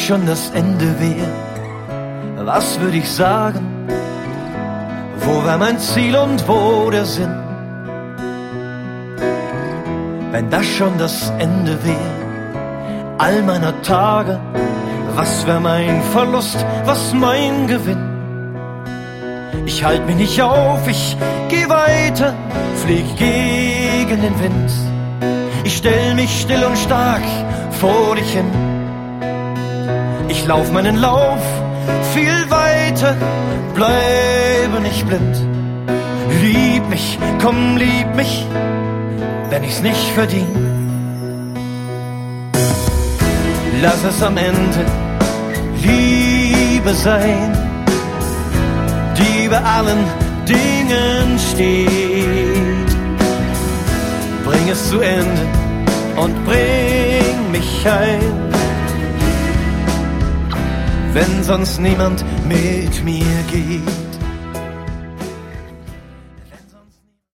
schon das Ende wäre, was würde ich sagen? Wo wär mein Ziel und wo der Sinn? Wenn das schon das Ende wäre, all meiner Tage, was wär mein Verlust, was mein Gewinn? Ich halt mich nicht auf, ich geh weiter, flieg gegen den Wind. Ich stell mich still und stark vor dich hin. Ich lauf meinen Lauf viel weiter, bleibe nicht blind. Lieb mich, komm, lieb mich, wenn ich's nicht verdien. Lass es am Ende Liebe sein, die über allen Dingen steht. Bring es zu Ende und bring mich heim, wenn sonst niemand mit mir geht.